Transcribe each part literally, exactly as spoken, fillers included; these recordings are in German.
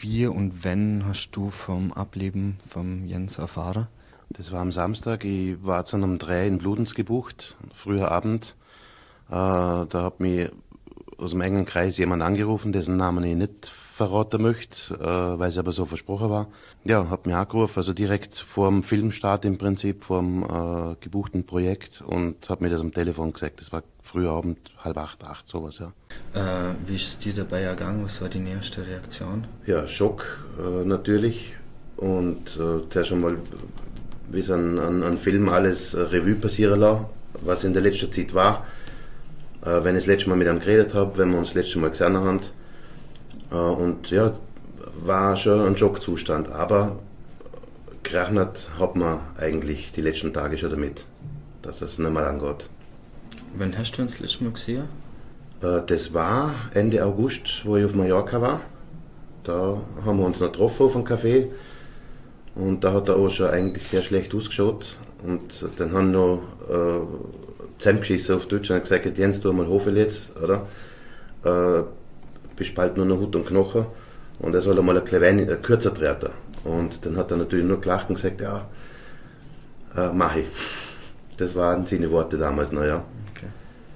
Wie und wann hast du vom Ableben vom Jens erfahren? Das war am Samstag. Ich war zu einem Dreh in Bludenz gebucht, früher Abend. Äh, da hat mich aus dem engen Kreis jemand angerufen, dessen Namen ich nicht verraten möchte, äh, weil es aber so versprochen war. Ja, hat mich angerufen, also direkt vor dem Filmstart im Prinzip, vor dem äh, gebuchten Projekt, und hat mir das am Telefon gesagt. Das war früher Abend, halb acht, acht, sowas, ja. Äh, wie ist es dir dabei ergangen? Was war deine erste Reaktion? Ja, Schock äh, natürlich. Und äh, zuerst einmal, wie es an, an, an Film alles äh, Revue passieren lassen, was in der letzten Zeit war. Äh, wenn ich das letzte Mal mit ihm geredet habe, wenn wir uns das letzte Mal gesehen haben. Äh, und ja, war schon ein Schockzustand. Aber gerechnet hat man eigentlich die letzten Tage schon damit, dass es nicht mehr angeht. Wann hast du uns das letzte Mal gesehen? Äh, das war Ende August, wo ich auf Mallorca war. Da haben wir uns noch getroffen auf einem Café. Und da hat er auch schon eigentlich sehr schlecht ausgeschaut. Und dann haben wir noch äh, zusammengeschissen auf Deutsch und gesagt, Jens, du mal Hofel jetzt, oder? Äh, bist bald nur noch Hut und Knochen. Und er soll einmal ein klein äh, kürzer treten. Und dann hat er natürlich nur gelacht und gesagt, ja, äh, mach ich. Das waren seine Worte damals noch, ja. Okay.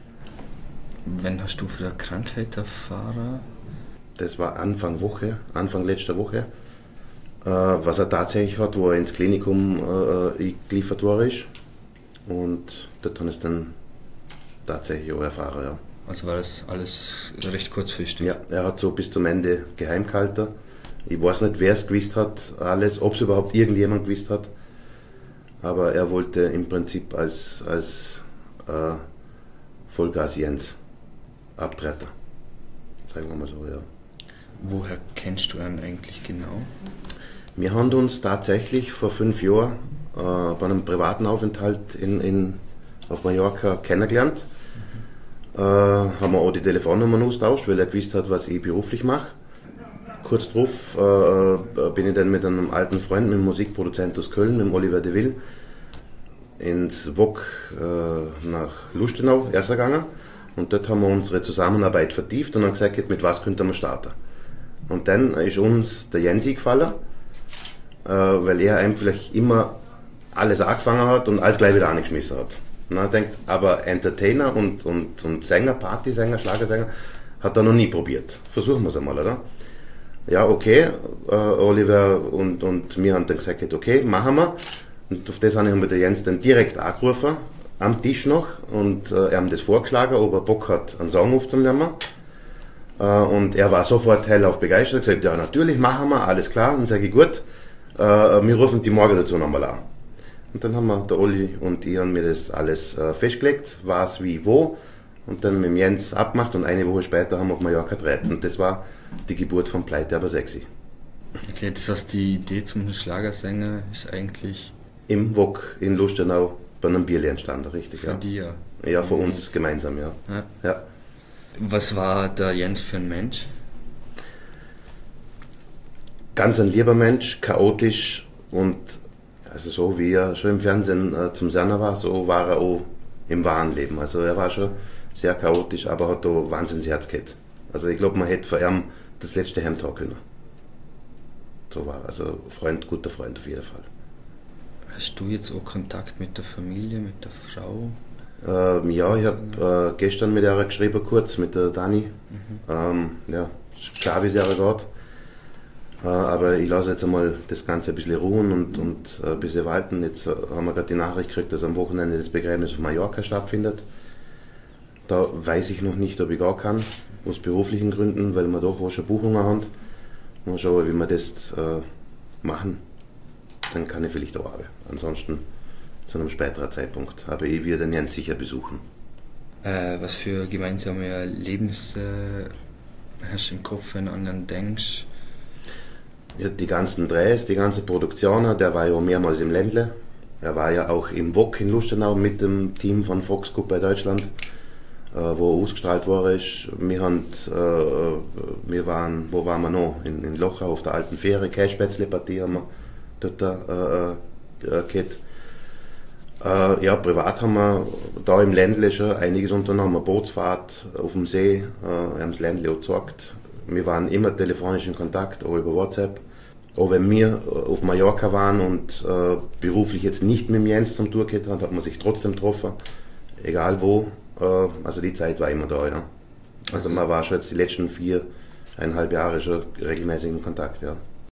Wann hast du von der Krankheit erfahren? Das war Anfang Woche, Anfang letzter Woche. Äh, was er tatsächlich hat, wo er ins Klinikum äh, geliefert worden ist. Und dort habe ich es dann tatsächlich auch erfahren, ja. Also war das alles recht kurzfristig? Ja, er hat so bis zum Ende geheim gehalten. Ich weiß nicht, wer es gewusst hat, alles, ob es überhaupt irgendjemand gewusst hat. Aber er wollte im Prinzip als, als äh, Vollgas Jens abtreten. Sagen wir mal so, ja. Woher kennst du ihn eigentlich genau? Wir haben uns tatsächlich vor fünf Jahren äh, bei einem privaten Aufenthalt in, in, auf Mallorca kennengelernt. Mhm. Äh, haben wir auch die Telefonnummern austauscht, weil er gewusst hat, was ich beruflich mache. Kurz darauf äh, bin ich dann mit einem alten Freund, mit einem Musikproduzent aus Köln, mit dem Oliver de Ville, ins W O K äh, nach Lustenau erst gegangen. Und dort haben wir unsere Zusammenarbeit vertieft und haben gesagt, mit was könnten wir starten. Und dann ist uns der Jensi gefallen, äh, weil er einfach immer alles angefangen hat und alles gleich wieder angeschmissen hat. Und dann denkt, aber Entertainer und, und, und Sänger, Partysänger, Schlagersänger, hat er noch nie probiert. Versuchen wir es einmal, oder? Ja, okay, äh, Oliver und, und wir haben dann gesagt, okay, machen wir. Und auf das haben wir den Jens dann direkt angerufen, am Tisch noch, und äh, er haben das vorgeschlagen, ob er Bock hat, einen Song aufzunehmen. Äh, und er war sofort hellauf begeistert, gesagt, ja, natürlich, machen wir, alles klar. Und sage ich, gut, äh, wir rufen die morgen dazu nochmal an. Und dann haben wir, der Oli und ich, haben mir das alles äh, festgelegt, was, wie, wo. Und dann mit dem Jens abgemacht und eine Woche später haben wir auf Mallorca gedreht. Und das war die Geburt von Pleite aber sexy. Okay, das heißt, die Idee zum Schlagersänger ist eigentlich... Im W O K in Lustenau bei einem Bierli entstanden, richtig, für ja. dir? Ja, für uns gemeinsam, ja. ja. ja. Was war der Jens für ein Mensch? Ganz ein lieber Mensch, chaotisch und also so wie er schon im Fernsehen äh, zum Sehen war, so war er auch im wahren Leben. Also er war schon sehr chaotisch, aber hat auch wahnsinnig Herz gehabt. Also ich glaube, man hätte von ihm das letzte Hemd haben können. So war er. Also Freund, guter Freund auf jeden Fall. Hast du jetzt auch Kontakt mit der Familie, mit der Frau? Ähm, ja, ich habe äh, gestern mit ihr geschrieben, kurz, mit der Dani. Mhm. Ähm, ja, schade, wie es ihr geht. Äh, aber ich lasse jetzt einmal das Ganze ein bisschen ruhen und, und äh, ein bisschen walten. Jetzt äh, haben wir gerade die Nachricht gekriegt, dass am Wochenende das Begräbnis auf Mallorca stattfindet. Da weiß ich noch nicht, ob ich gar kann, aus beruflichen Gründen, weil wir doch auch schon Buchungen haben. Mal schauen, wie wir das äh, machen. Dann kann ich vielleicht auch arbeiten. Ansonsten zu einem späteren Zeitpunkt. Aber ich werde den Jens sicher besuchen. Äh, was für gemeinsame Erlebnisse hast du im Kopf, wenn du an ihn denkst? Ja, die ganzen Drehs, die ganze Produktion, der war ja mehrmals im Ländle. Er war ja auch im W O K in Lustenau mit dem Team von Fox Group bei Deutschland, äh, wo er ausgestrahlt worden ist. Wir, haben, äh, wir waren, wo waren wir noch? In, in Lochau auf der alten Fähre, Käsespätzle-Partie haben wir dort äh, äh, gehabt. Äh, ja, privat haben wir da im Ländle schon einiges unternommen. Eine Bootsfahrt auf dem See, äh, wir haben das Ländle auch gezeigt. wir waren immer telefonisch in Kontakt, auch über WhatsApp. Auch wenn wir auf Mallorca waren und äh, beruflich jetzt nicht mit dem Jens zum Tour gehabt haben, hat man sich trotzdem getroffen, egal wo. Äh, also die Zeit war immer da, ja. Also man war schon jetzt die letzten vier, eineinhalb Jahre schon regelmäßig in Kontakt, ja.